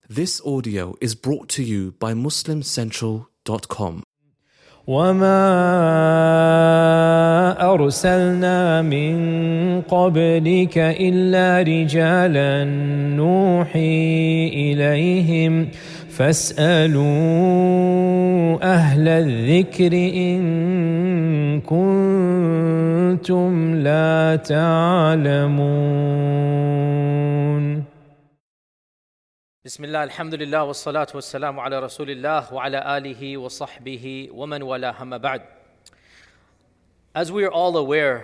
This audio is brought to you by MuslimCentral.com. وما أرسلنا من قبلك إلا رجالا نوحي إليهم فاسألوا أهل الذكر إن كنتم لا تعلمون. بسم الله الحمد لله والصلاة والسلام على رسول الله وعلى آله وصحبه ومن والاه أما بعد. As we are all aware,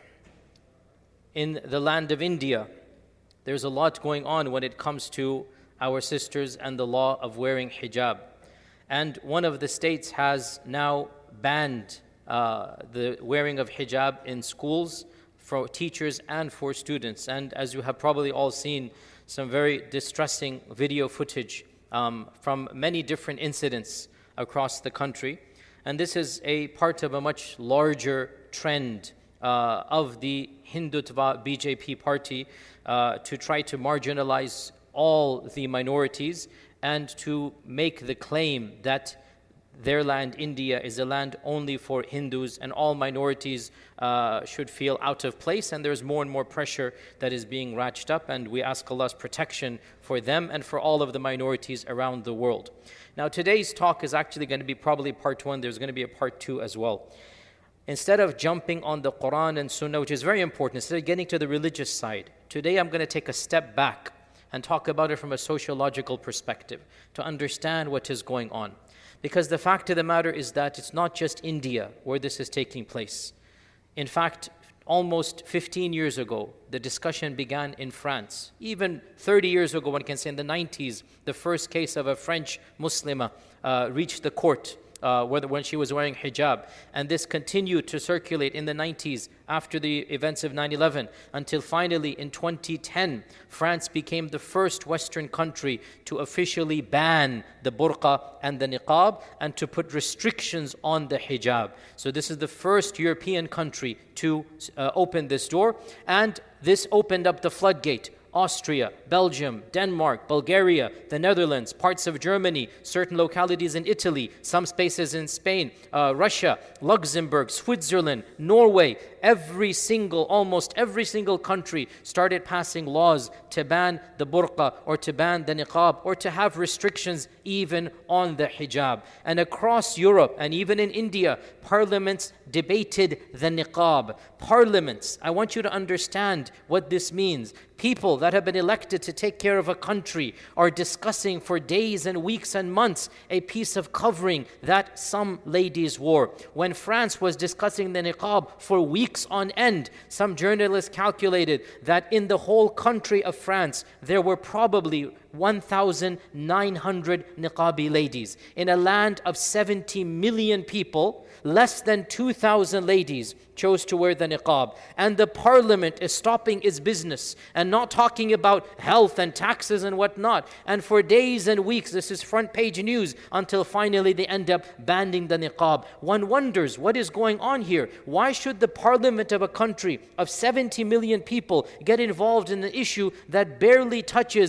in the land of India, there's a lot going on when it comes to our sisters and the law of wearing hijab. And one of the states has now banned the wearing of hijab in schools for teachers and for students. And as you have probably all seen, some very distressing video footage from many different incidents across the country. And this is a part of a much larger trend of the Hindutva BJP party to try to marginalize all the minorities and to make the claim that their land, India, is a land only for Hindus and all minorities should feel out of place, and there's more and more pressure that is being ratcheted up, and we ask Allah's protection for them and for all of the minorities around the world. Now today's talk is actually going to be probably part one. There's going to be a part two as well. Instead of jumping on the Quran and Sunnah, which is very important, instead of getting to the religious side, today I'm going to take a step back and talk about it from a sociological perspective to understand what is going on. Because the fact of the matter is that it's not just India where this is taking place. In fact, almost 15 years ago, the discussion began in France. Even 30 years ago, one can say in the 90s, the first case of a French Muslima reached the court when she was wearing hijab. And this continued to circulate in the 90s after the events of 9/11 until finally in 2010, France became the first Western country to officially ban the burqa and the niqab and to put restrictions on the hijab. So this is the first European country to open this door, and this opened up the floodgate. Austria, Belgium, Denmark, Bulgaria, the Netherlands, parts of Germany, certain localities in Italy, some spaces in Spain, Russia, Luxembourg, Switzerland, Norway, almost every single country started passing laws to ban the burqa or to ban the niqab or to have restrictions even on the hijab. And across Europe and even in India, parliaments debated the niqab. Parliaments, I want you to understand what this means. People that have been elected to take care of a country are discussing for days and weeks and months a piece of covering that some ladies wore. When France was discussing the niqab for weeks on end, some journalists calculated that in the whole country of France, there were probably 1,900 niqabi ladies. In a land of 70 million people, less than 2,000 ladies chose to wear the niqab. And the parliament is stopping its business and not talking about health and taxes and whatnot. And for days and weeks, this is front page news until finally they end up banning the niqab. One wonders what is going on here. Why should the parliament of a country of 70 million people get involved in an issue that barely touches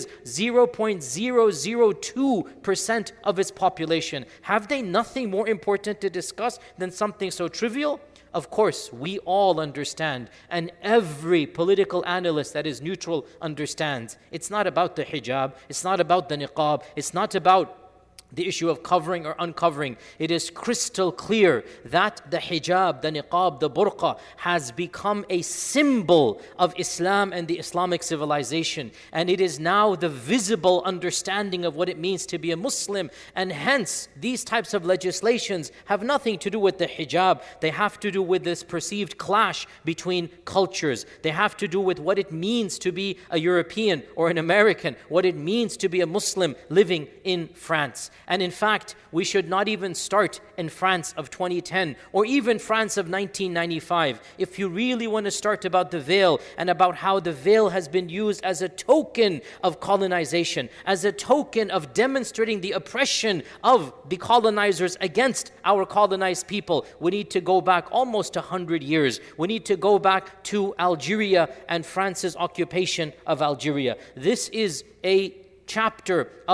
0.002% of its population? Have they nothing more important to discuss than something so trivial? Of course, we all understand, and every political analyst that is neutral understands. It's not about the hijab, it's not about the niqab, it's not about the issue of covering or uncovering. It is crystal clear that the hijab, the niqab, the burqa has become a symbol of Islam and the Islamic civilization. And it is now the visible understanding of what it means to be a Muslim. And hence, these types of legislations have nothing to do with the hijab. They have to do with this perceived clash between cultures. They have to do with what it means to be a European or an American, what it means to be a Muslim living in France. And in fact, we should not even start in France of 2010 or even France of 1995. If you really want to start about the veil and about how the veil has been used as a token of colonization, as a token of demonstrating the oppression of the colonizers against our colonized people, we need to go back almost 100 years. We need to go back to Algeria and France's occupation of Algeria. This is a chapter of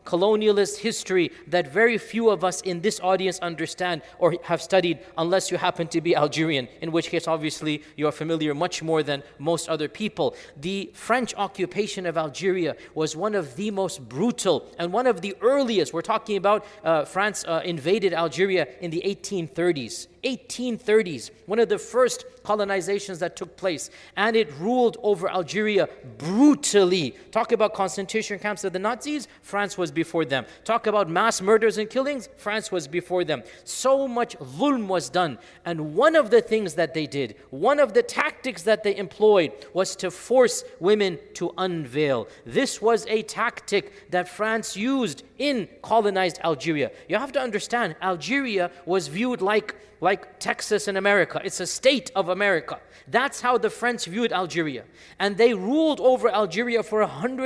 colonialist history that very few of us in this audience understand or have studied, unless you happen to be Algerian, in which case obviously you are familiar much more than most other people. The French occupation of Algeria was one of the most brutal and one of the earliest. We're talking about France invaded Algeria in the 1830s. 1830s, one of the first colonizations that took place, and it ruled over Algeria brutally. Talk about concentration camps of the Nazis, France was before them. Talk about mass murders and killings, France was before them. So much dhulm was done, and one of the things that they did, one of the tactics that they employed was to force women to unveil. This was a tactic that France used in colonized Algeria. You have to understand, Algeria was viewed like Texas in America. It's a state of America. That's how the French viewed Algeria. And they ruled over Algeria for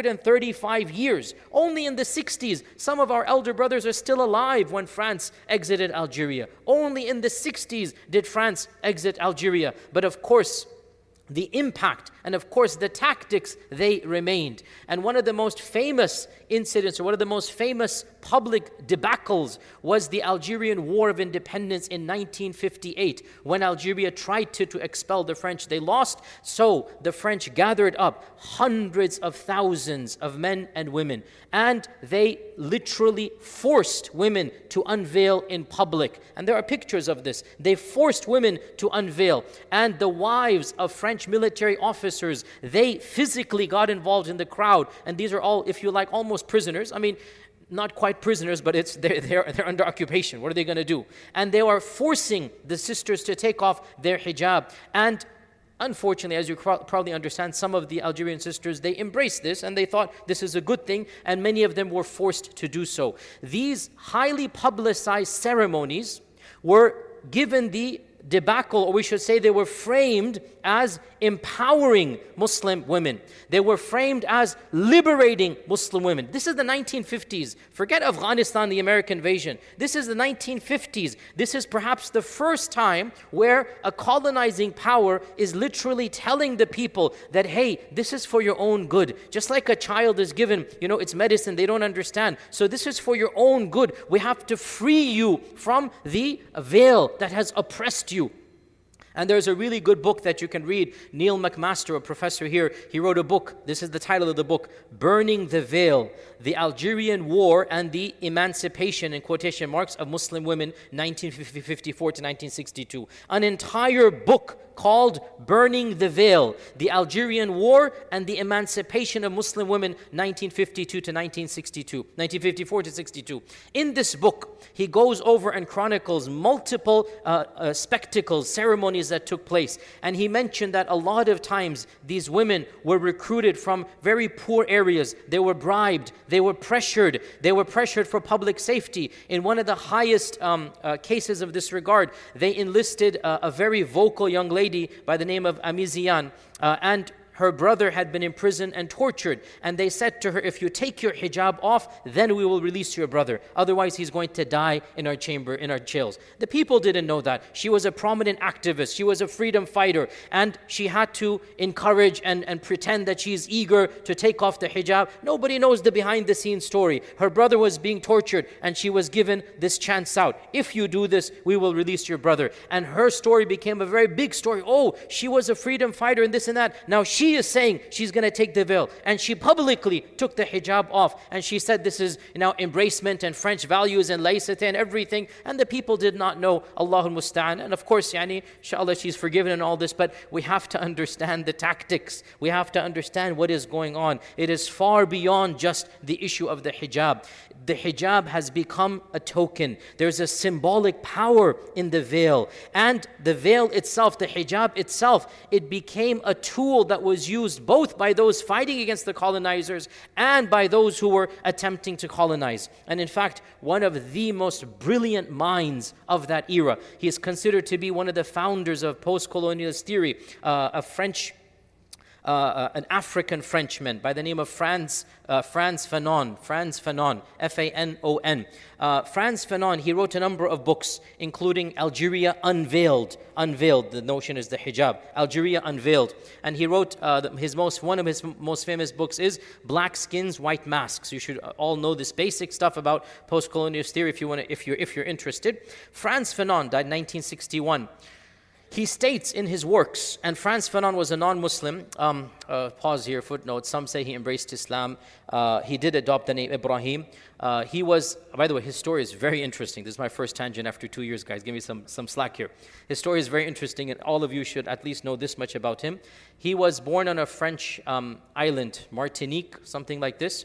135 years. Only in the 60s, some of our elder brothers are still alive when France exited Algeria. Only in the 60s did France exit Algeria. But of course, the impact and of course the tactics, they remained. And one of the most famous incidents, or one of the most famous public debacles, was the Algerian War of Independence in 1958, when Algeria tried to expel the French. They lost, so the French gathered up hundreds of thousands of men and women, and they literally forced women to unveil in public. And there are pictures of this. They forced women to unveil, and the wives of French military officers, they physically got involved in the crowd. And these are all, if you like, almost prisoners. I mean, not quite prisoners, but they're under occupation. What are they going to do? And they were forcing the sisters to take off their hijab. And unfortunately, as you probably understand, some of the Algerian sisters, they embraced this and they thought this is a good thing, and many of them were forced to do so. These highly publicized ceremonies were given the debacle, or we should say they were framed as empowering Muslim women. They were framed as liberating Muslim women. This is the 1950s. Forget Afghanistan, the American invasion. This is the 1950s. This is perhaps the first time where a colonizing power is literally telling the people that, hey, this is for your own good. Just like a child is given, its medicine, they don't understand. So this is for your own good. We have to free you from the veil that has oppressed you. And there's a really good book that you can read. Neil McMaster, a professor here, he wrote a book. This is the title of the book, Burning the Veil, The Algerian War and the Emancipation, in quotation marks, of Muslim Women, 1954 to 1962. An entire book called Burning the Veil, The Algerian War and the Emancipation of Muslim Women, 1952 to 1962, 1954 to 62. In this book, he goes over and chronicles multiple spectacles, ceremonies that took place. And he mentioned that a lot of times these women were recruited from very poor areas. They were bribed, they were pressured for public safety. In one of the highest cases of this regard, they enlisted a very vocal young lady by the name of Amizian, and her brother had been imprisoned and tortured. And they said to her, if you take your hijab off, then we will release your brother. Otherwise, he's going to die in our chamber, in our jails. The people didn't know that. She was a prominent activist. She was a freedom fighter. And she had to encourage and pretend that she's eager to take off the hijab. Nobody knows the behind-the-scenes story. Her brother was being tortured, and she was given this chance out. If you do this, we will release your brother. And her story became a very big story. Oh, she was a freedom fighter and this and that. Now she is saying she's going to take the veil, and she publicly took the hijab off, and she said this is embracement and French values and laicite and everything, and the people did not know. Allahul Musta'an. And of course, inshallah, she's forgiven and all this, but we have to understand the tactics. We have to understand what is going on. It is far beyond just the issue of the hijab. The hijab has become a token. There's a symbolic power in the veil, and the veil itself, the hijab itself, it became a tool that was used both by those fighting against the colonizers and by those who were attempting to colonize. And in fact, one of the most brilliant minds of that era, he is considered to be one of the founders of post-colonialist theory, a French an African Frenchman by the name of Frantz Fanon, F-A-N-O-N. Frantz Fanon, he wrote a number of books, including Algeria Unveiled. Unveiled, the notion is the hijab. Algeria Unveiled. And he wrote, one of his most famous books is Black Skins, White Masks. You should all know this basic stuff about post-colonialist theory if you're interested. Frantz Fanon died in 1961. He states in his works, and Frantz Fanon was a non-Muslim, pause here, footnote, some say he embraced Islam, he did adopt the name Ibrahim. He was, by the way, his story is very interesting. This is my first tangent after 2 years, guys, give me some slack here. His story is very interesting, and all of you should at least know this much about him. He was born on a French island, Martinique, something like this.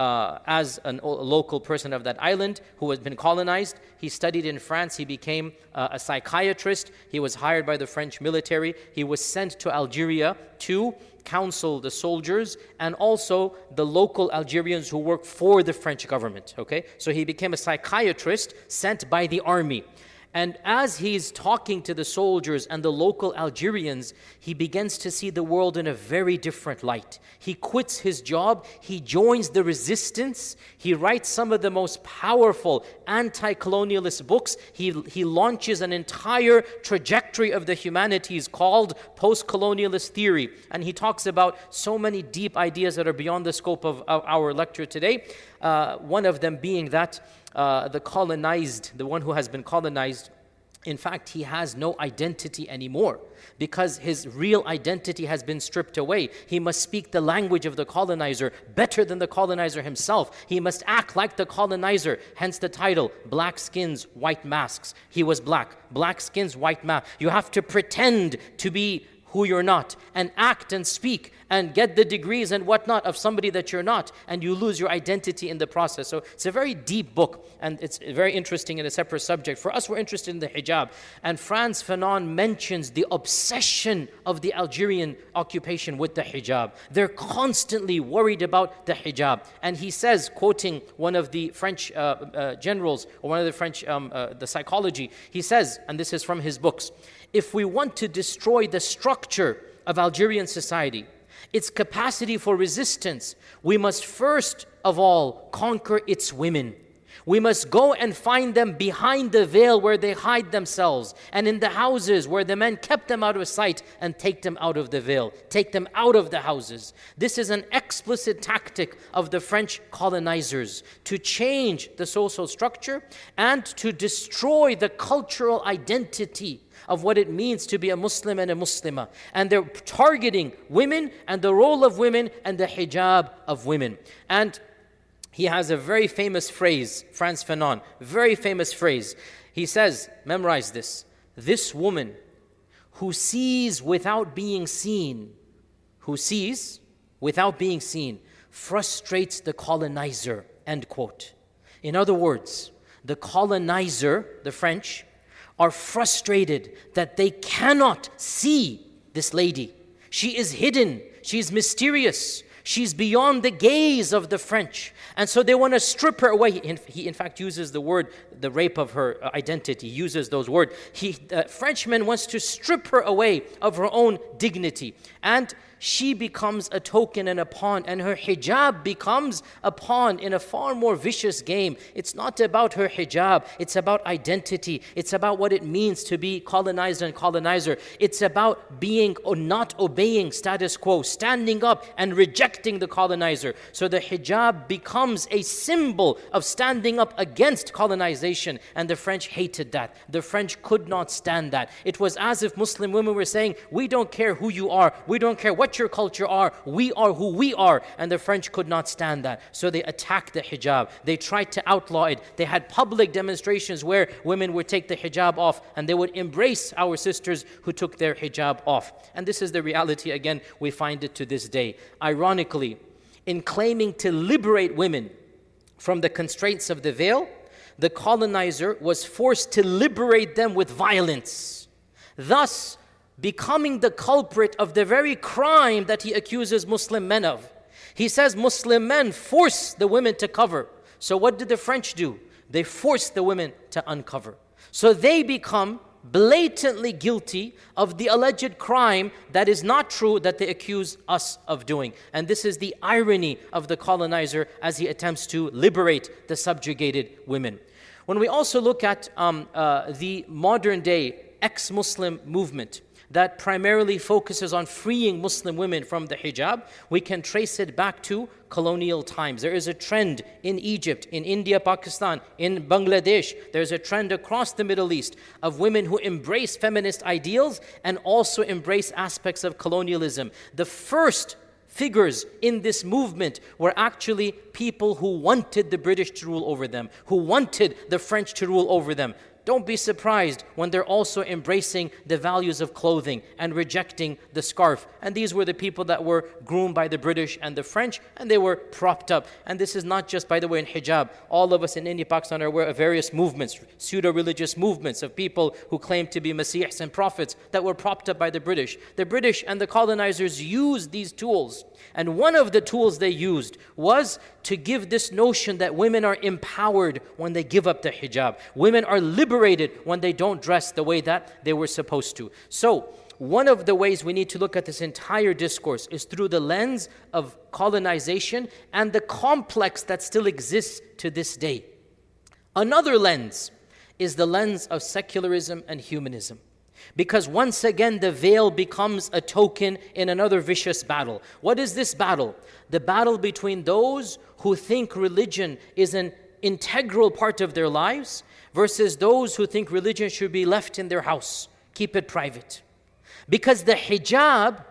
As a local person of that island who had been colonized. He studied in France. He became a psychiatrist. He was hired by the French military. He was sent to Algeria to counsel the soldiers and also the local Algerians who work for the French government. Okay, so he became a psychiatrist sent by the army. And as he's talking to the soldiers and the local Algerians, he begins to see the world in a very different light. He quits his job, he joins the resistance, he writes some of the most powerful anti-colonialist books. He launches an entire trajectory of the humanities called post-colonialist theory. And he talks about so many deep ideas that are beyond the scope of our lecture today. One of them being that the colonized, the one who has been colonized, in fact, he has no identity anymore because his real identity has been stripped away. He must speak the language of the colonizer better than the colonizer himself. He must act like the colonizer, hence the title, Black Skins, White Masks. He was black. Black skins, white masks. You have to pretend to be who you're not and act and speak and get the degrees and whatnot of somebody that you're not, and you lose your identity in the process. So it's a very deep book, and it's very interesting in a separate subject. For us, we're interested in the hijab. And Frantz Fanon mentions the obsession of the Algerian occupation with the hijab. They're constantly worried about the hijab. And he says, quoting one of the French generals, or one of the French, the psychology, he says, and this is from his books, if we want to destroy the structure of Algerian society, its capacity for resistance, we must first of all conquer its women. We must go and find them behind the veil where they hide themselves, and in the houses where the men kept them out of sight, and take them out of the veil, take them out of the houses. This is an explicit tactic of the French colonizers to change the social structure and to destroy the cultural identity of what it means to be a Muslim and a Muslimah. And they're targeting women and the role of women and the hijab of women. And he has a very famous phrase, Frantz Fanon, very famous phrase. He says, memorize this woman who sees without being seen, frustrates the colonizer, end quote. In other words, the colonizer, the French, are frustrated that they cannot see this lady. She is hidden, she is mysterious, she's beyond the gaze of the French. And so they want to strip her away. He in fact uses the word, the rape of her identity, uses those words. The Frenchman wants to strip her away of her own dignity. And she becomes a token and a pawn, and her hijab becomes a pawn in a far more vicious game. It's not about her hijab, it's about identity. It's about what it means to be colonized and colonizer. It's about being or not obeying status quo, standing up and rejecting the colonizer. So the hijab becomes a symbol of standing up against colonization, and the French hated that. The French could not stand that. It was as if Muslim women were saying, we don't care who you are, we don't care what your culture are, we are who we are. And the French could not stand that. So they attacked the hijab. They tried to outlaw it. They had public demonstrations where women would take the hijab off, and they would embrace our sisters who took their hijab off. And this is the reality, again, we find it to this day. Ironically, in claiming to liberate women from the constraints of the veil, the colonizer was forced to liberate them with violence, thus becoming the culprit of the very crime that he accuses Muslim men of. He says Muslim men force the women to cover. So what did the French do? They forced the women to uncover. So they become blatantly guilty of the alleged crime that is not true that they accuse us of doing. And this is the irony of the colonizer as he attempts to liberate the subjugated women. When we also look at the modern day ex-Muslim movement that primarily focuses on freeing Muslim women from the hijab, we can trace it back to colonial times. There is a trend in Egypt, in India, Pakistan, in Bangladesh. There's a trend across the Middle East of women who embrace feminist ideals and also embrace aspects of colonialism. The first figures in this movement were actually people who wanted the British to rule over them, who wanted the French to rule over them. Don't be surprised when they're also embracing the values of clothing and rejecting the scarf. And these were the people that were groomed by the British and the French, and they were propped up. And this is not just, by the way, in hijab. All of us in India, Pakistan are aware of various movements, pseudo-religious movements of people who claim to be messiahs and prophets that were propped up by the British. The British and the colonizers used these tools. And one of the tools they used was to give this notion that women are empowered when they give up the hijab. Women are liberated when they don't dress the way that they were supposed to. So, one of the ways we need to look at this entire discourse is through the lens of colonization and the complex that still exists to this day. Another lens is the lens of secularism and humanism. Because once again, the veil becomes a token in another vicious battle. What is this battle? The battle between those who think religion is an integral part of their lives versus those who think religion should be left in their house, keep it private. Because the hijab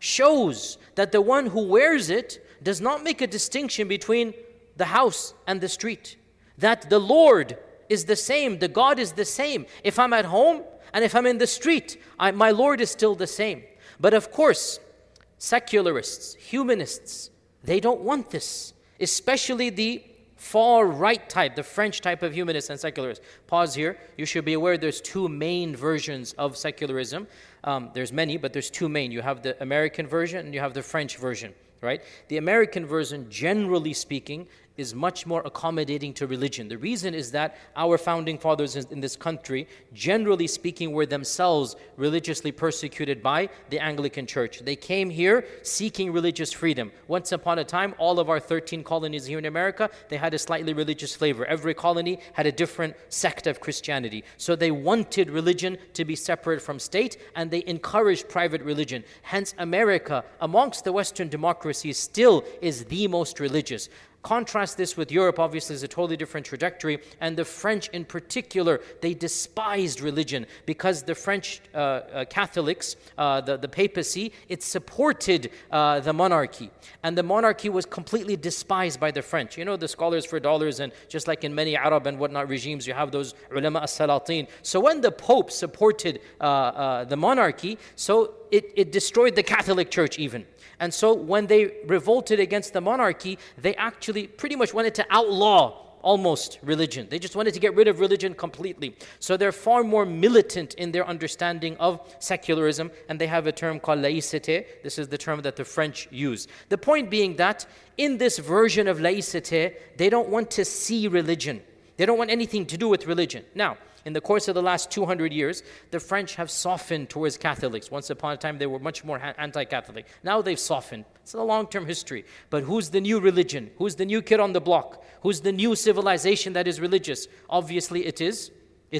shows that the one who wears it does not make a distinction between the house and the street. That the Lord is the same, the God is the same. If I'm at home and if I'm in the street, my Lord is still the same. But of course, secularists, humanists, they don't want this, especially the far right type, the French type of humanists and secularists. Pause here. You should be aware there's two main versions of secularism. There's many, but there's two main. You have the American version and you have the French version, right? The American version, generally speaking, is much more accommodating to religion. The reason is that our founding fathers in this country, generally speaking, were themselves religiously persecuted by the Anglican Church. They came here seeking religious freedom. Once upon a time, all of our 13 colonies here in America, they had a slightly religious flavor. Every colony had a different sect of Christianity. So they wanted religion to be separate from state, and they encouraged private religion. Hence, America, amongst the Western democracies, still is the most religious. Contrast this with Europe, obviously, is a totally different trajectory. And the French in particular, they despised religion because the French Catholics, the papacy, it supported the monarchy. And the monarchy was completely despised by the French. You know, the scholars for dollars, and just like in many Arab and whatnot regimes, you have those ulama as-salatin. So when the Pope supported the monarchy, so it destroyed the Catholic Church even. And so when they revolted against the monarchy, they actually pretty much wanted to outlaw almost religion. They just wanted to get rid of religion completely. So they're far more militant in their understanding of secularism, and they have a term called laïcité. This is the term that the French use. The point being that in this version of laïcité, they don't want to see religion. They don't want anything to do with religion. Now, in the course of the last 200 years, the French have softened towards Catholics. Once upon a time, they were much more anti-Catholic. Now they've softened. It's a long-term history. But who's the new religion? Who's the new kid on the block? Who's the new civilization that is religious? Obviously, it is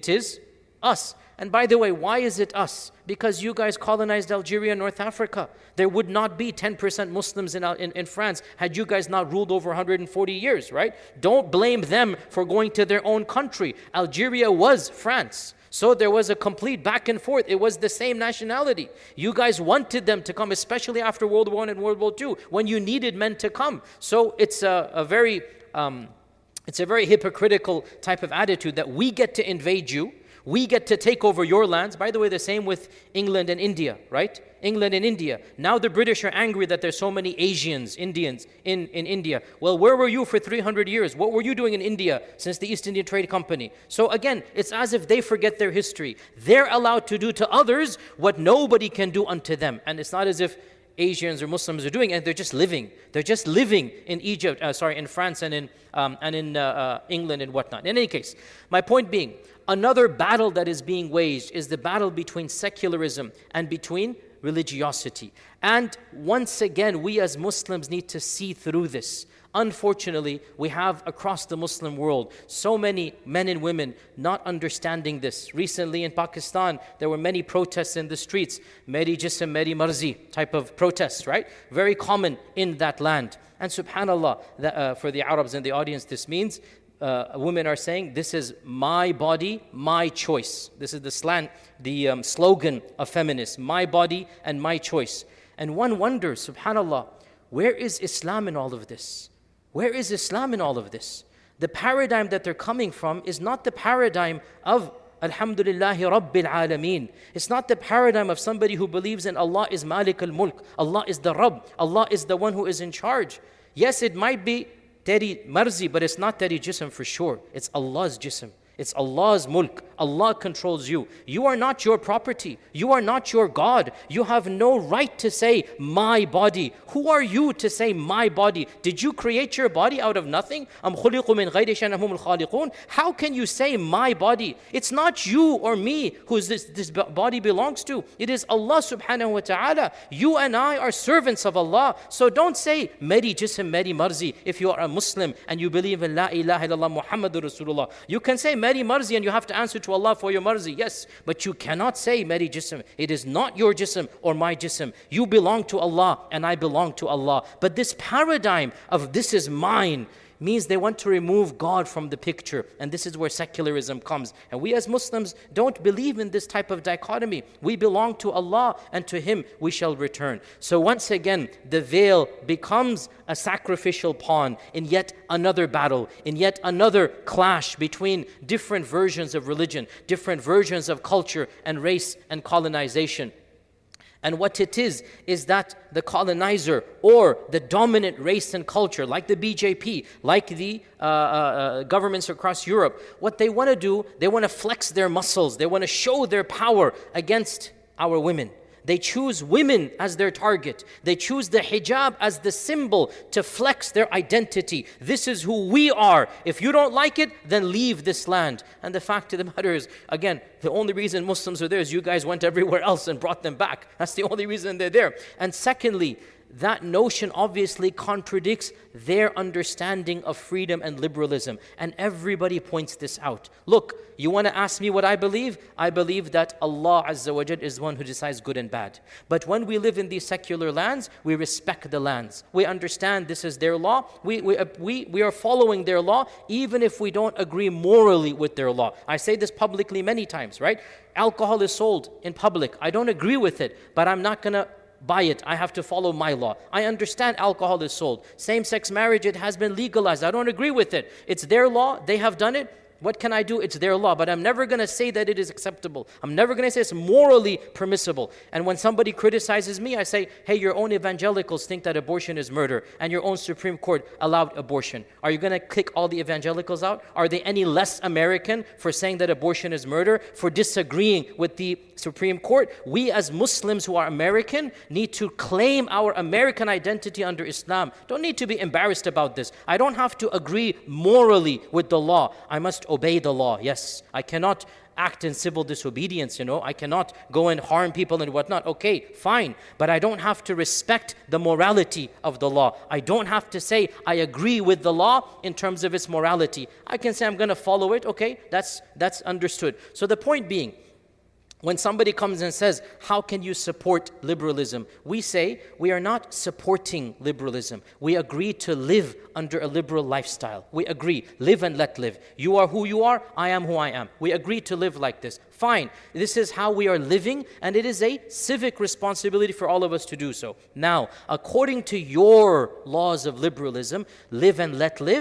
us. And by the way, why is it us? Because you guys colonized Algeria and North Africa. There would not be 10% Muslims in France had you guys not ruled over 140 years, right? Don't blame them for going to their own country. Algeria was France. So there was a complete back and forth. It was the same nationality. You guys wanted them to come, especially after World War I and World War II, when you needed men to come. So it's a very hypocritical type of attitude that we get to invade you. We get to take over your lands. By the way, the same with England and India, right? England and India. Now the British are angry that there's so many Asians, Indians in India. Well, where were you for 300 years? What were you doing in India since the East Indian Trade Company? So again, it's as if they forget their history. They're allowed to do to others what nobody can do unto them. And it's not as if Asians or Muslims are doing, and they're just living. They're just living in Egypt, in France and in England and whatnot. In any case, my point being, another battle that is being waged is the battle between secularism and between religiosity. And once again, we as Muslims need to see through this. Unfortunately, we have across the Muslim world so many men and women not understanding this. Recently in Pakistan, there were many protests in the streets, Meri Jism, Meri Marzi type of protests, right? Very common in that land. And subhanAllah, for the Arabs in the audience, this means women are saying, this is my body, my choice. This is the slogan of feminists, my body and my choice. And one wonders, subhanAllah, where is Islam in all of this? Where is Islam in all of this? The paradigm that they're coming from is not the paradigm of Alhamdulillahi Rabbil Alameen. It's not the paradigm of somebody who believes in Allah is Malik al-Mulk. Allah is the Rabb. Allah is the one who is in charge. Yes, it might be Teri Marzi, but it's not Teri Jism for sure. It's Allah's Jism. It's Allah's mulk. Allah controls you. You are not your property. You are not your God. You have no right to say, my body. Who are you to say, my body? Did you create your body out of nothing? How can you say, my body? It's not you or me who this body belongs to. It is Allah subhanahu wa ta'ala. You and I are servants of Allah. So don't say, Meri Jism, Meri Marzi, if you are a Muslim and you believe in La ilaha illallah Muhammadur Rasulullah. You can say, Meri Marzi, and you have to answer to Allah for your marzi, yes, but you cannot say Meri Jism. It is not your Jism or my Jism. You belong to Allah and I belong to Allah. But this paradigm of this is mine means they want to remove God from the picture, and this is where secularism comes. And we as Muslims don't believe in this type of dichotomy. We belong to Allah, and to Him we shall return. So once again, the veil becomes a sacrificial pawn in yet another battle, in yet another clash between different versions of religion, different versions of culture and race and colonization. And what it is that the colonizer or the dominant race and culture, like the BJP, like the governments across Europe, what they want to do, they want to flex their muscles. They want to show their power against our women. They choose women as their target. They choose the hijab as the symbol to flex their identity. This is who we are. If you don't like it, then leave this land. And the fact of the matter is, again, the only reason Muslims are there is you guys went everywhere else and brought them back. That's the only reason they're there. And secondly, that notion obviously contradicts their understanding of freedom and liberalism. And everybody points this out. Look, you want to ask me what I believe? I believe that Allah Azza wa Jal is the one who decides good and bad. But when we live in these secular lands, we respect the lands. We understand this is their law. We are following their law, even if we don't agree morally with their law. I say this publicly many times, right? Alcohol is sold in public. I don't agree with it, but I'm not going to buy it. I have to follow my law. I understand alcohol is sold. Same-sex marriage, it has been legalized. I don't agree with it. It's their law. They have done it. What can I do? It's their law. But I'm never going to say that it is acceptable. I'm never going to say it's morally permissible. And when somebody criticizes me, I say, hey, your own evangelicals think that abortion is murder, and your own Supreme Court allowed abortion. Are you going to kick all the evangelicals out? Are they any less American for saying that abortion is murder, for disagreeing with the Supreme Court? We as Muslims who are American need to claim our American identity under Islam. Don't need to be embarrassed about this. I don't have to agree morally with the law. I must obey the law. Yes, I cannot act in civil disobedience, I cannot go and harm people and whatnot. Okay, fine, but I don't have to respect the morality of the law. I don't have to say I agree with the law in terms of its morality. I can say I'm going to follow it. Okay, that's understood. So the point being, when somebody comes and says, how can you support liberalism? We say, we are not supporting liberalism. We agree to live under a liberal lifestyle. We agree, live and let live. You are who you are, I am who I am. We agree to live like this. Fine, this is how we are living, and it is a civic responsibility for all of us to do so. Now, according to your laws of liberalism, live and let live,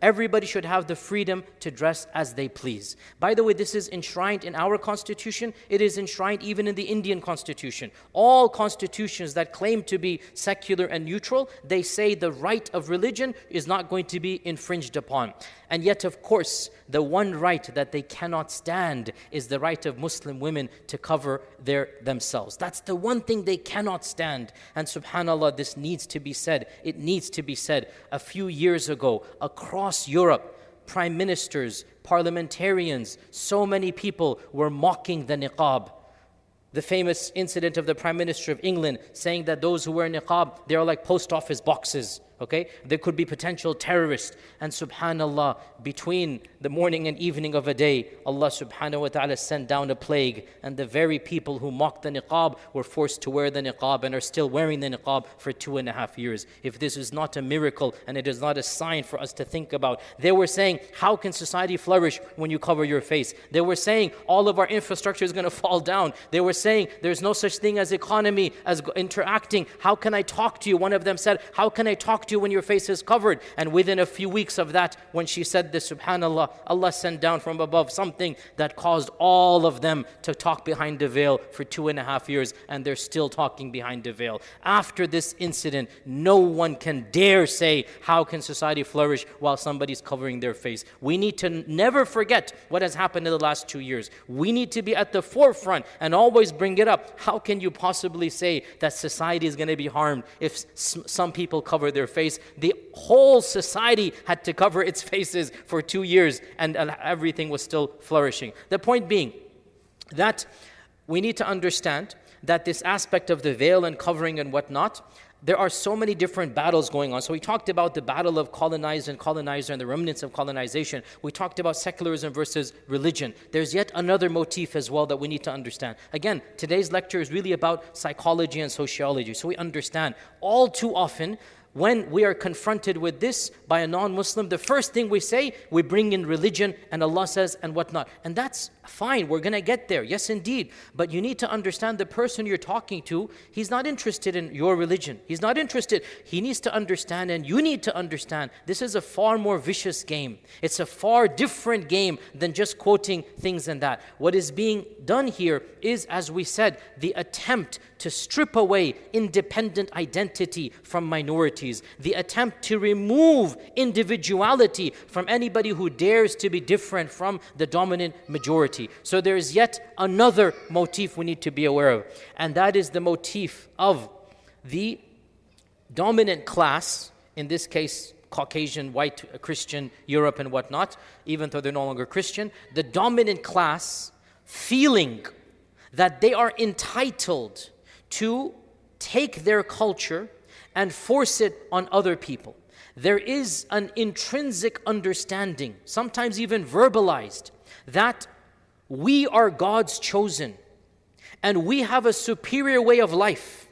everybody should have the freedom to dress as they please. By the way, this is enshrined in our constitution. It is enshrined even in the Indian constitution. All constitutions that claim to be secular and neutral, they say the right of religion is not going to be infringed upon. And yet, of course, the one right that they cannot stand is the right of Muslim women to cover themselves. That's the one thing they cannot stand. And subhanAllah, this needs to be said. It needs to be said. A few years ago, across Europe, prime ministers, parliamentarians, so many people were mocking the niqab. The famous incident of the Prime Minister of England saying that those who wear niqab, they are like post office boxes. Okay, there could be potential terrorists. And subhanallah, between the morning and evening of a day, Allah subhanahu wa ta'ala sent down a plague, and the very people who mocked the niqab were forced to wear the niqab and are still wearing the niqab for 2.5 years. If this is not a miracle and it is not a sign for us to think about, they were saying, how can society flourish when you cover your face? They were saying all of our infrastructure is going to fall down. They were saying there's no such thing as economy, as interacting. How can I talk to you? One of them said, how can I talk to you when your face is covered? And within a few weeks of that, when she said this, subhanallah, Allah sent down from above something that caused all of them to talk behind the veil for 2.5 years, and they're still talking behind the veil. After this incident, no one can dare say, how can society flourish while somebody's covering their face? We need to never forget what has happened in the last 2 years. We need to be at the forefront and always bring it up. How can you possibly say that society is going to be harmed if some people cover their face? The whole society had to cover its faces for 2 years, and everything was still flourishing. The point being that we need to understand that this aspect of the veil and covering and whatnot, there are so many different battles going on. So we talked about the battle of colonizer and the remnants of colonization. We talked about secularism versus religion. There's yet another motif as well that we need to understand. Again, today's lecture is really about psychology and sociology. So we understand all too often when we are confronted with this by a non-Muslim, the first thing we say, we bring in religion and Allah says and whatnot. And that's fine, we're going to get there. Yes, indeed. But you need to understand the person you're talking to, he's not interested in your religion. He's not interested. He needs to understand, and you need to understand, this is a far more vicious game. It's a far different game than just quoting things and that. What is being done here is, as we said, the attempt to strip away independent identity from minorities, the attempt to remove individuality from anybody who dares to be different from the dominant majority. So there is yet another motif we need to be aware of, and that is the motif of the dominant class, in this case Caucasian, white, Christian, Europe and whatnot, even though they're no longer Christian, the dominant class feeling that they are entitled to take their culture and force it on other people. There is an intrinsic understanding, sometimes even verbalized, that we are God's chosen and we have a superior way of life.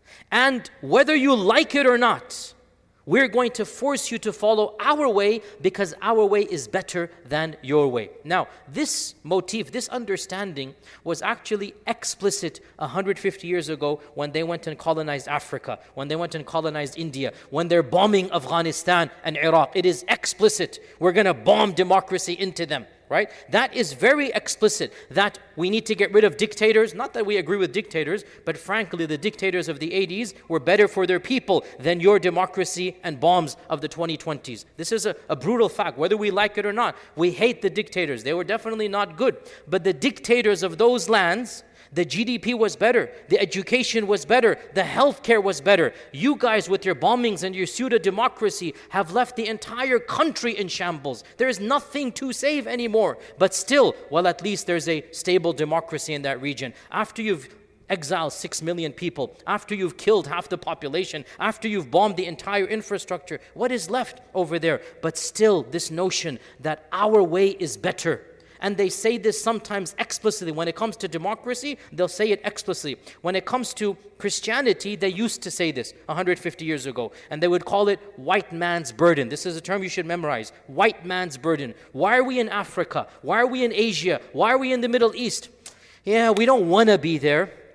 And whether you like it or not, we're going to force you to follow our way because our way is better than your way. Now, this motif, this understanding was actually explicit 150 years ago when they went and colonized Africa, when they went and colonized India, when they're bombing Afghanistan and Iraq. It is explicit. We're going to bomb democracy into them. Right? That is very explicit, that we need to get rid of dictators. Not that we agree with dictators, but frankly, the dictators of the 80s were better for their people than your democracy and bombs of the 2020s. This is a brutal fact, whether we like it or not. We hate the dictators. They were definitely not good. But the dictators of those lands, the GDP was better, the education was better, the healthcare was better. You guys with your bombings and your pseudo-democracy have left the entire country in shambles. There is nothing to save anymore. But still, well, at least there's a stable democracy in that region. After you've exiled 6 million people, after you've killed half the population, after you've bombed the entire infrastructure, what is left over there? But still, this notion that our way is better. And they say this sometimes explicitly. When it comes to democracy, they'll say it explicitly. When it comes to Christianity, they used to say this 150 years ago. And they would call it white man's burden. This is a term you should memorize. White man's burden. Why are we in Africa? Why are we in Asia? Why are we in the Middle East? Yeah, we don't want to be there.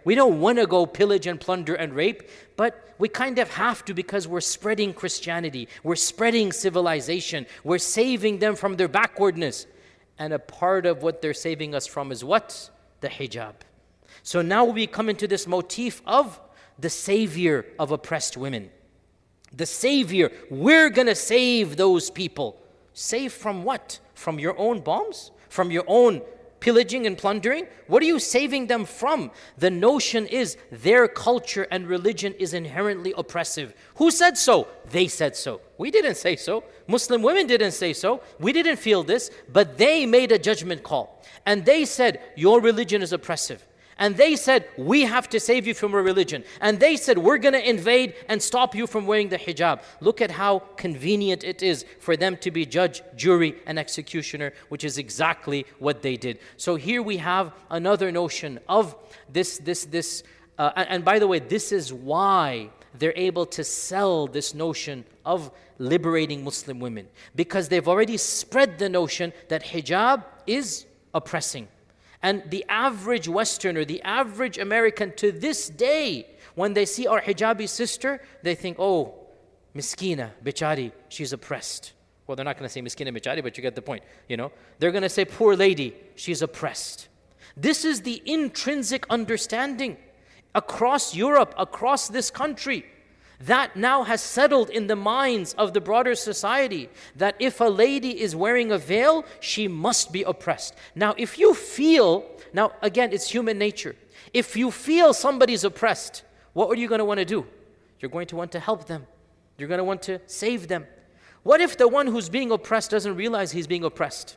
We don't want to go pillage and plunder and rape, but we kind of have to because we're spreading Christianity. We're spreading civilization. We're saving them from their backwardness. And a part of what they're saving us from is what? The hijab. So now we come into this motif of the savior of oppressed women. The savior. We're going to save those people. Save from what? From your own bombs? From your own pillaging and plundering? What are you saving them from? The notion is their culture and religion is inherently oppressive. Who said so? They said so. We didn't say so. Muslim women didn't say so. We didn't feel this, but they made a judgment call. And they said, your religion is oppressive. And they said, we have to save you from a religion. And they said, we're going to invade and stop you from wearing the hijab. Look at how convenient it is for them to be judge, jury, and executioner, which is exactly what they did. So here we have another notion of this. And by the way, this is why they're able to sell this notion of liberating Muslim women. Because they've already spread the notion that hijab is oppressing. And the average Westerner, the average American to this day, when they see our hijabi sister, they think, oh, miskina, bichari, she's oppressed. Well, they're not going to say miskina, bichari, but you get the point, They're going to say, poor lady, she's oppressed. This is the intrinsic understanding across Europe, across this country, that now has settled in the minds of the broader society that if a lady is wearing a veil, she must be oppressed. Now, if you feel, now again, it's human nature. If you feel somebody's oppressed, what are you going to want to do? You're going to want to help them. You're going to want to save them. What if the one who's being oppressed doesn't realize he's being oppressed?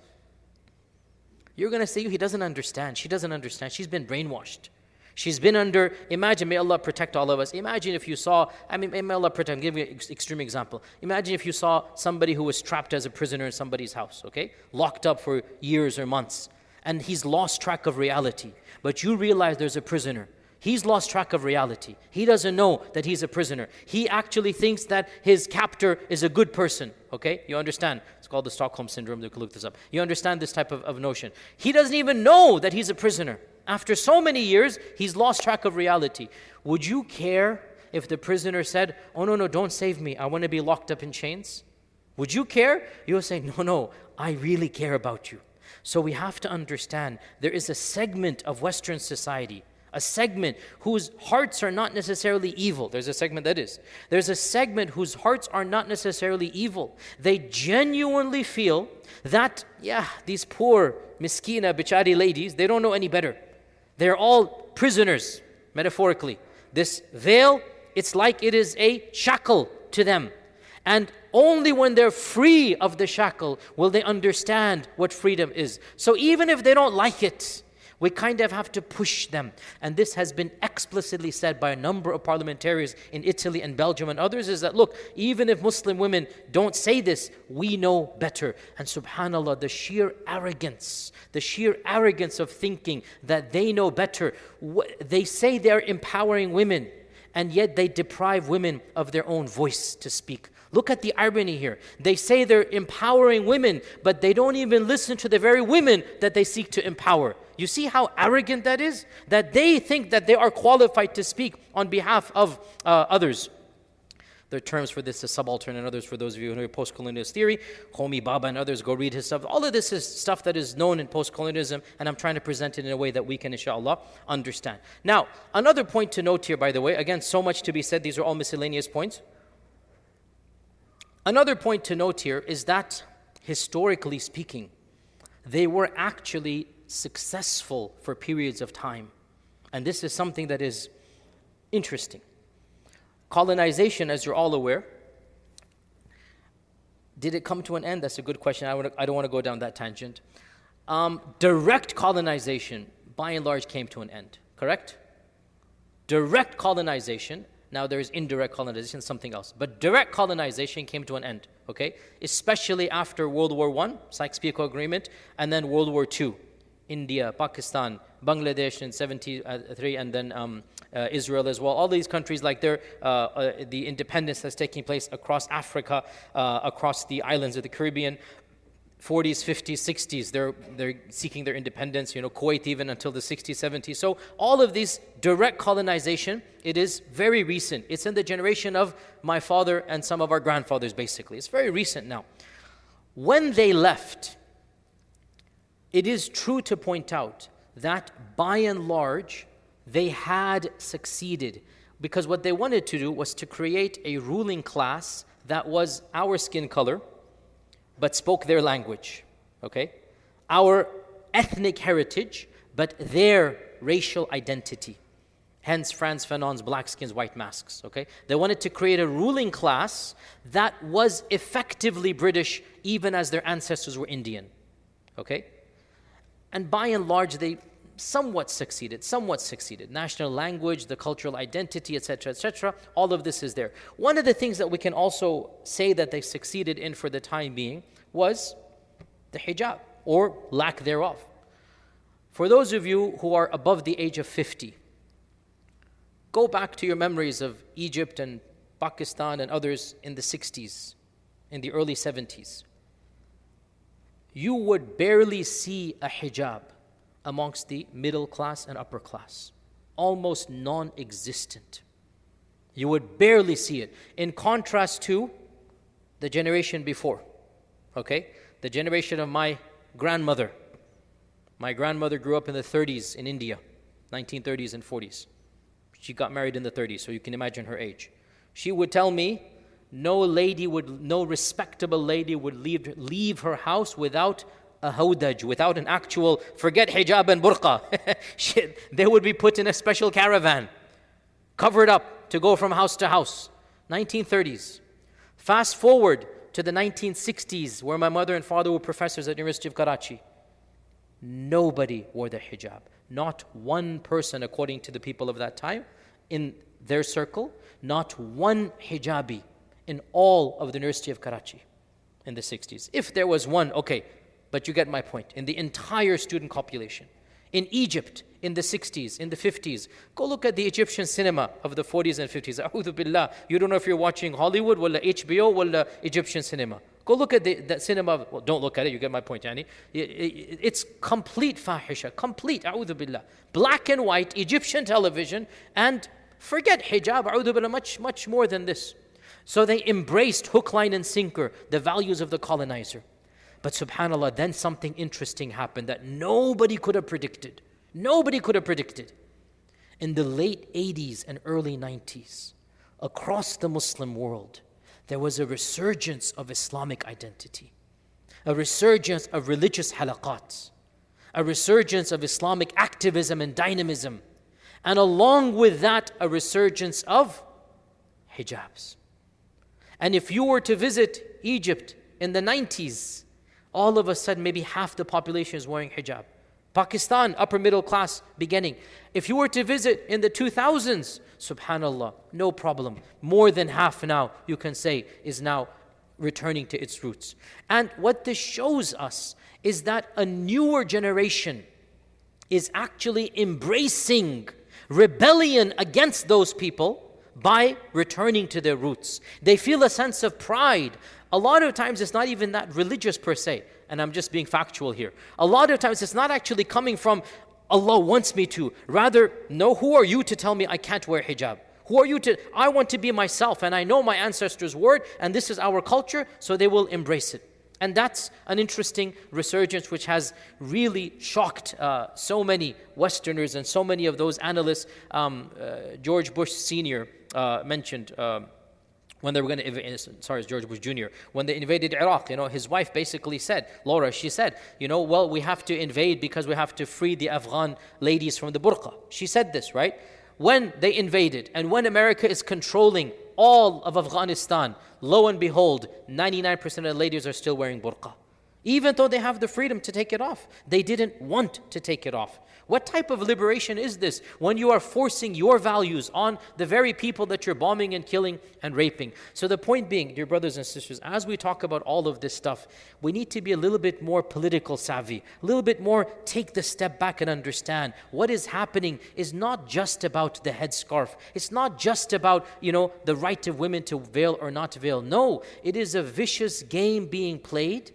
You're going to say, he doesn't understand. She doesn't understand. She's been brainwashed. She's been under, imagine, may Allah protect all of us. Imagine if you saw, may Allah protect, I'll give you an extreme example. Imagine if you saw somebody who was trapped as a prisoner in somebody's house, okay? Locked up for years or months. And he's lost track of reality. But you realize there's a prisoner. He's lost track of reality. He doesn't know that he's a prisoner. He actually thinks that his captor is a good person, okay? You understand? It's called the Stockholm Syndrome. You can look this up. You understand this type of notion. He doesn't even know that he's a prisoner. After so many years, he's lost track of reality. Would you care if the prisoner said, oh, no, don't save me. I want to be locked up in chains? Would you care? You'll say, no, I really care about you. So we have to understand there is a segment of Western society, a segment whose hearts are not necessarily evil. There's a segment that is. There's a segment whose hearts are not necessarily evil. They genuinely feel that, these poor, miskina, bichari ladies, they don't know any better. They're all prisoners, metaphorically. This veil, it's like it is a shackle to them. And only when they're free of the shackle will they understand what freedom is. So even if they don't like it, we kind of have to push them. And this has been explicitly said by a number of parliamentarians in Italy and Belgium and others, is that, look, even if Muslim women don't say this, we know better. And subhanAllah, the sheer arrogance of thinking that they know better. They say they're empowering women, and yet they deprive women of their own voice to speak. Look at the irony here. They say they're empowering women, but they don't even listen to the very women that they seek to empower. You see how arrogant that is? That they think that they are qualified to speak on behalf of others. There are terms for this, the subaltern and others, for those of you who know post-colonialist theory. Homi Bhabha and others, go read his stuff. All of this is stuff that is known in post-colonialism, and I'm trying to present it in a way that we can, inshallah, understand. Now, another point to note here, by the way, again, so much to be said, these are all miscellaneous points. Another point to note here is that, historically speaking, they were actually successful for periods of time. And this is something that is interesting. Colonization, as you're all aware, did it come to an end? That's a good question. I don't want to go down that tangent. Direct colonization, by and large, came to an end, correct? Direct colonization, now there's indirect colonization, something else. But direct colonization came to an end, okay? Especially after World War I, Sykes-Picot Agreement, and then World War II. India, Pakistan, Bangladesh in 73, and then Israel as well. All these countries, like the independence that's taking place across Africa, across the islands of the Caribbean. 40s, 50s, 60s, they're seeking their independence, Kuwait even until the 60s, 70s. So all of these direct colonization, it is very recent. It's in the generation of my father and some of our grandfathers, basically. It's very recent now. When they left, it is true to point out that by and large, they had succeeded, because what they wanted to do was to create a ruling class that was our skin color, but spoke their language, okay? Our ethnic heritage, but their racial identity. Hence Frantz Fanon's black skins, white masks, okay? They wanted to create a ruling class that was effectively British, even as their ancestors were Indian, okay? And by and large, they somewhat succeeded. National language, the cultural identity, etc., all of this is there. One of the things that we can also say that they succeeded in for the time being was the hijab, or lack thereof. For those of you who are above the age of 50, go back to your memories of Egypt and Pakistan and others in the 60s, in the early 70s. You would barely see a hijab amongst the middle class and upper class. Almost non-existent. You would barely see it. In contrast to the generation before, okay? The generation of my grandmother. My grandmother grew up in the 30s in India, 1930s and 40s. She got married in the 30s, so you can imagine her age. She would tell me no respectable lady would leave her house without a hawdaj, without an actual, forget hijab and burqa. They would be put in a special caravan, covered up to go from house to house. 1930s. Fast forward to the 1960s, where my mother and father were professors at University of Karachi. Nobody wore the hijab. Not one person, according to the people of that time, in their circle, not one hijabi in all of the University of Karachi in the 60s. If there was one, okay, but you get my point. In the entire student population. In Egypt, in the 60s, in the 50s, go look at the Egyptian cinema of the 40s and 50s. A'udhu billah. You don't know if you're watching Hollywood, wala HBO, wala Egyptian cinema. Go look at that cinema. Well, don't look at it, you get my point, Yani. It's complete fahisha, complete, a'udhu billah. Black and white Egyptian television, and forget hijab, a'udhu billah, much more than this. So they embraced hook, line, and sinker, the values of the colonizer. But subhanAllah, then something interesting happened that nobody could have predicted. Nobody could have predicted. In the late 80s and early 90s, across the Muslim world, there was a resurgence of Islamic identity, a resurgence of religious halaqat, a resurgence of Islamic activism and dynamism, and along with that, a resurgence of hijabs. And if you were to visit Egypt in the 90s, all of a sudden maybe half the population is wearing hijab. Pakistan, upper middle class beginning. If you were to visit in the 2000s, subhanallah, no problem. More than half now, you can say, is now returning to its roots. And what this shows us is that a newer generation is actually embracing rebellion against those people by returning to their roots. They feel a sense of pride. A lot of times it's not even that religious per se, and I'm just being factual here. A lot of times it's not actually coming from Allah wants me to. Rather, no, who are you to tell me I can't wear hijab? Who are you to, I want to be myself, and I know my ancestors' word, and this is our culture, so they will embrace it. And that's an interesting resurgence which has really shocked so many Westerners and so many of those analysts. George Bush Sr. Mentioned when they were going to invade, George Bush Jr., when they invaded Iraq, his wife basically said, Laura, she said, well, we have to invade because we have to free the Afghan ladies from the burqa. She said this, right? When they invaded and when America is controlling all of Afghanistan, lo and behold, 99% of the ladies are still wearing burqa. Even though they have the freedom to take it off, they didn't want to take it off. What type of liberation is this when you are forcing your values on the very people that you're bombing and killing and raping? So the point being, dear brothers and sisters, as we talk about all of this stuff, we need to be a little bit more political savvy, a little bit more take the step back and understand what is happening is not just about the headscarf. It's not just about, the right of women to veil or not to veil. No, it is a vicious game being played.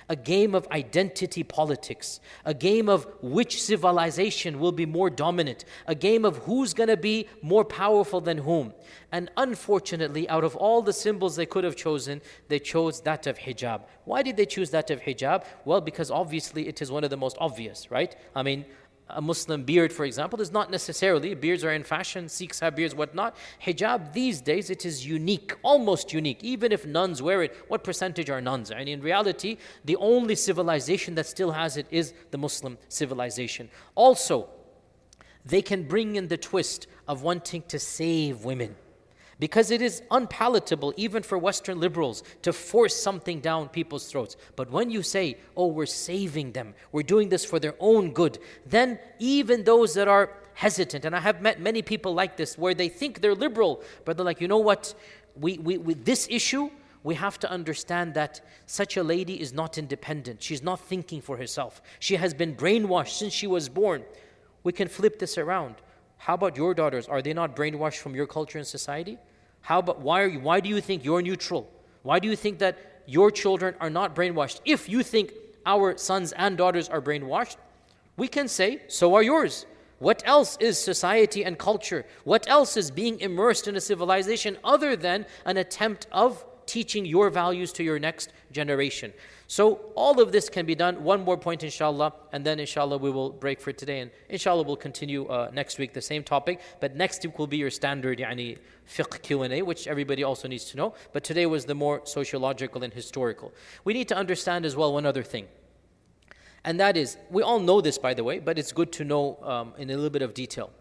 a game of identity politics, a game of which civilization will be more dominant, a game of who's going to be more powerful than whom. And unfortunately, out of all the symbols they could have chosen, they chose that of hijab. Why did they choose that of hijab? Well, because obviously it is one of the most obvious, right? I mean, a Muslim beard, for example, is not necessarily, beards are in fashion, Sikhs have beards, whatnot. Hijab these days, it is unique, almost unique. Even if nuns wear it, what percentage are nuns? And in reality, the only civilization that still has it is the Muslim civilization. Also, they can bring in the twist of wanting to save women. Because it is unpalatable even for Western liberals to force something down people's throats. But when you say, oh, we're saving them, we're doing this for their own good, then even those that are hesitant, and I have met many people like this, where they think they're liberal, but they're like, you know what, with this issue, we have to understand that such a lady is not independent. She's not thinking for herself. She has been brainwashed since she was born. We can flip this around. How about your daughters? Are they not brainwashed from your culture and society? How about why do you think you're neutral? Why do you think that your children are not brainwashed? If you think our sons and daughters are brainwashed, we can say, so are yours. What else is society and culture? What else is being immersed in a civilization other than an attempt of teaching your values to your next generation? So all of this can be done. One more point, inshallah, and then inshallah we will break for today, and inshallah we'll continue next week the same topic. But next week will be your standard fiqh Q&A, which everybody also needs to know. But today was the more sociological and historical. We need to understand as well one other thing, and that is, we all know this by the way, but it's good to know in a little bit of detail.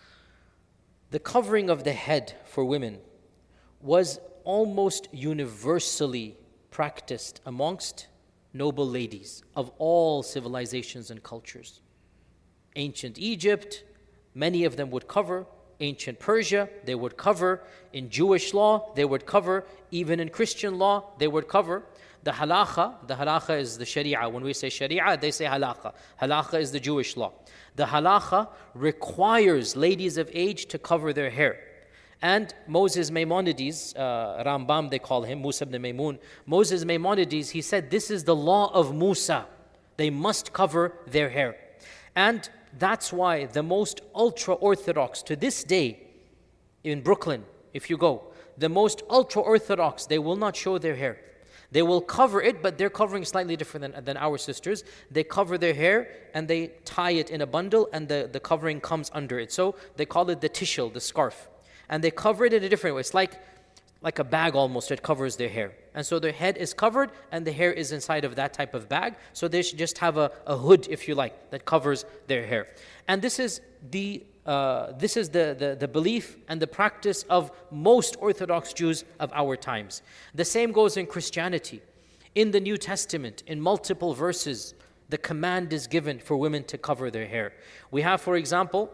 The covering of the head for women was almost universally practiced amongst noble ladies of all civilizations and cultures. Ancient Egypt, many of them would cover. Ancient Persia, they would cover. In Jewish law, they would cover. Even in Christian law, they would cover. The halakha is the sharia. When we say sharia, they say halakha. Halakha is the Jewish law. The halakha requires ladies of age to cover their hair. And Moses Maimonides, Rambam they call him, Musa ibn Maymun, Moses Maimonides, he said, this is the law of Musa. They must cover their hair. And that's why the most ultra-Orthodox to this day, in Brooklyn, if you go, the most ultra-Orthodox, they will not show their hair. They will cover it, but they're covering slightly different than our sisters. They cover their hair and they tie it in a bundle, and the covering comes under it. So they call it the tishel, the scarf. And they cover it in a different way. It's like a bag almost that covers their hair. And so their head is covered and the hair is inside of that type of bag. So they should just have a hood, if you like, that covers their hair. And this is the belief and the practice of most Orthodox Jews of our times. The same goes in Christianity. In the New Testament, in multiple verses, the command is given for women to cover their hair. We have, for example,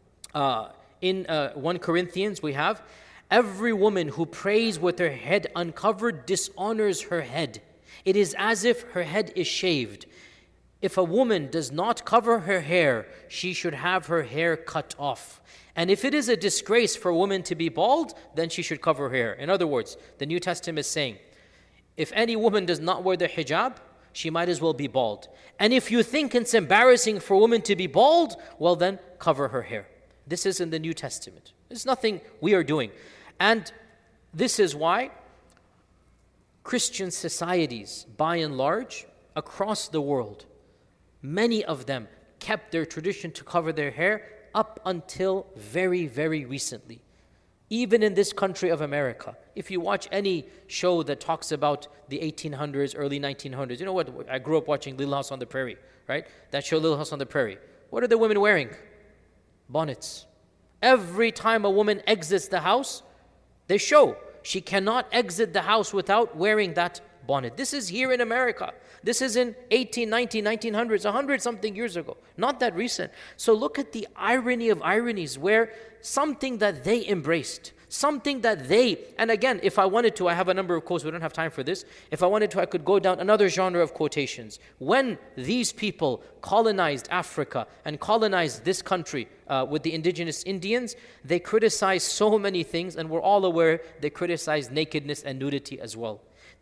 in 1 Corinthians, we have, every woman who prays with her head uncovered dishonors her head. It is as if her head is shaved. If a woman does not cover her hair, she should have her hair cut off. And if it is a disgrace for a woman to be bald, then she should cover her hair. In other words, the New Testament is saying, if any woman does not wear the hijab, she might as well be bald. And if you think it's embarrassing for a woman to be bald, well then cover her hair. This is in the New Testament. It's nothing we are doing. And this is why Christian societies, by and large, across the world, many of them kept their tradition to cover their hair up until very, very recently. Even in this country of America, if you watch any show that talks about the 1800s, early 1900s, you know what? I grew up watching Little House on the Prairie, right? That show, Little House on the Prairie. What are the women wearing? Bonnets. Every time a woman exits the house, they show she cannot exit the house without wearing that bonnet. This is here in America. This is in 1900s, 100-something years ago. Not that recent. So look at the irony of ironies, where something that they embraced, something that they, and again, if I wanted to, I have a number of quotes, we don't have time for this. If I wanted to, I could go down another genre of quotations. When these people colonized Africa and colonized this country with the indigenous Indians, they criticized so many things, and we're all aware they criticized nakedness and nudity as well.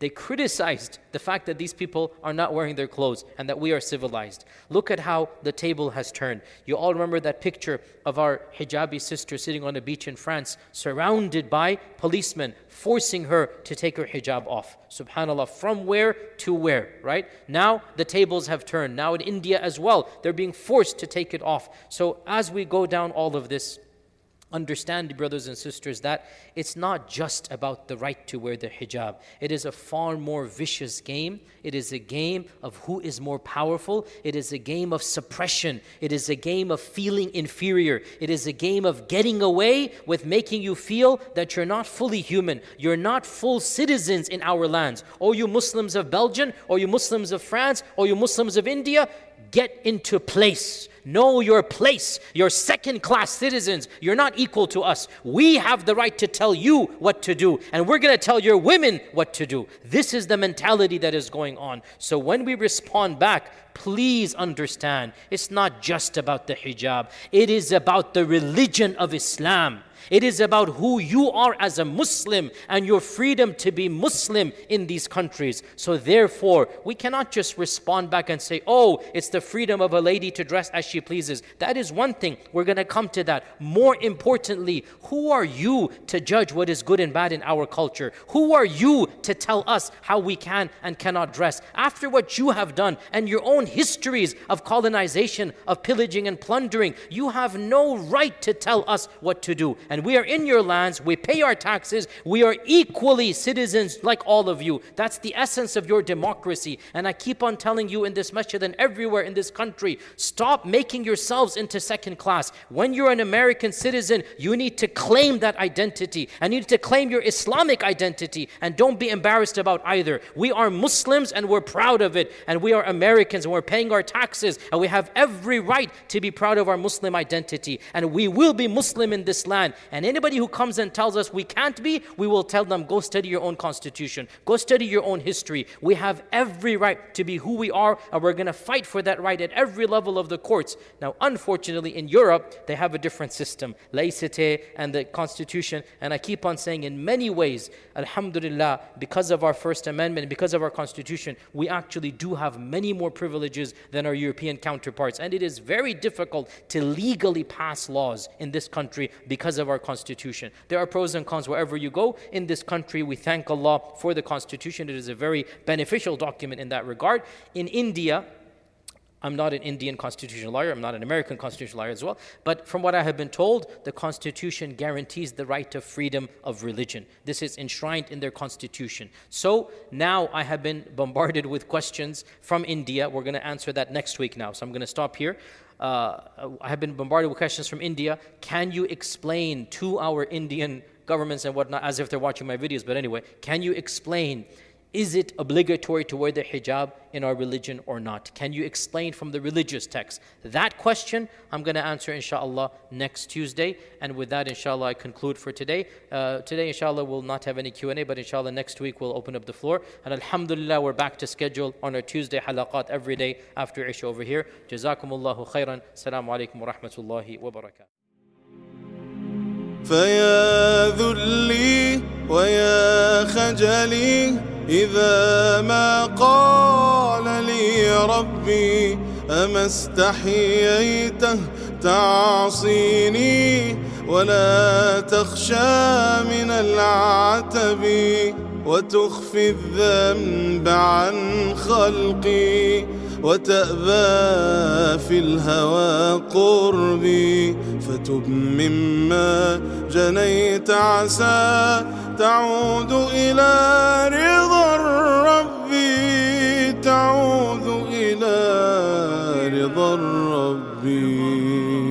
They criticized the fact that these people are not wearing their clothes and that we are civilized. Look at how the table has turned. You all remember that picture of our hijabi sister sitting on a beach in France, surrounded by policemen, forcing her to take her hijab off. Subhanallah, from where to where, right? Now the tables have turned. Now in India as well, they're being forced to take it off. So as we go down all of this, understand, brothers and sisters, that it's not just about the right to wear the hijab. It is a far more vicious game. It is a game of who is more powerful. It is a game of suppression. It is a game of feeling inferior. It is a game of getting away with making you feel that you're not fully human. You're not full citizens in our lands. Oh, you Muslims of Belgium, or you Muslims of France, or you Muslims of India, get into place. Know your place. You're second-class citizens. You're not equal to us. We have the right to tell you what to do, and we're going to tell your women what to do. This is the mentality that is going on. So when we respond back, please understand, it's not just about the hijab. It is about the religion of Islam. It is about who you are as a Muslim and your freedom to be Muslim in these countries. So therefore, we cannot just respond back and say, oh, it's the freedom of a lady to dress as she pleases. That is one thing. We're going to come to that. More importantly, who are you to judge what is good and bad in our culture? Who are you to tell us how we can and cannot dress? After what you have done and your own histories of colonization, of pillaging and plundering, you have no right to tell us what to do. And we are in your lands, we pay our taxes, we are equally citizens like all of you. That's the essence of your democracy. And I keep on telling you in this masjid and everywhere in this country, stop making yourselves into second class. When you're an American citizen, you need to claim that identity, and you need to claim your Islamic identity, and don't be embarrassed about either. We are Muslims and we're proud of it, and we are Americans and we're paying our taxes, and we have every right to be proud of our Muslim identity, and we will be Muslim in this land. And anybody who comes and tells us we can't be, we will tell them, go study your own constitution. Go study your own history. We have every right to be who we are, and we're going to fight for that right at every level of the courts. Now, unfortunately, in Europe, they have a different system, laïcité and the constitution. And I keep on saying, in many ways, alhamdulillah, because of our First Amendment, because of our constitution, we actually do have many more privileges than our European counterparts. And it is very difficult to legally pass laws in this country because of our constitution. There are pros and cons wherever you go. In this country, we thank Allah for the constitution. It is a very beneficial document in that regard. In India, I'm not an Indian constitutional lawyer, I'm not an American constitutional lawyer as well, but from what I have been told, the constitution guarantees the right of freedom of religion. This is enshrined in their constitution. So now I have been bombarded with questions from India. We're going to answer that next week now, so I'm going to stop here. I have been bombarded with questions from India. Can you explain to our Indian governments and whatnot, as if they're watching my videos, but anyway, can you explain, is it obligatory to wear the hijab in our religion or not? Can you explain from the religious text? That question I'm going to answer inshallah next Tuesday. And with that, inshallah, I conclude for today. Today, inshallah, we'll not have any Q&A, but inshallah next week we'll open up the floor. And alhamdulillah, we're back to schedule on our Tuesday halaqat every day after Isha over here. Jazakumullahu khairan. Assalamu alaikum wa rahmatullahi wa barakatuh. فيا ذلي ويا خجلي إذا ما قال لي ربي أما استحييته تعصيني ولا تخشى من العتب وتخفي الذنب عن خلقي وتأبى في الهوى قربي فتب مما جنيت عسى تعود إلى رضا الرب تعود إلى رضا الرب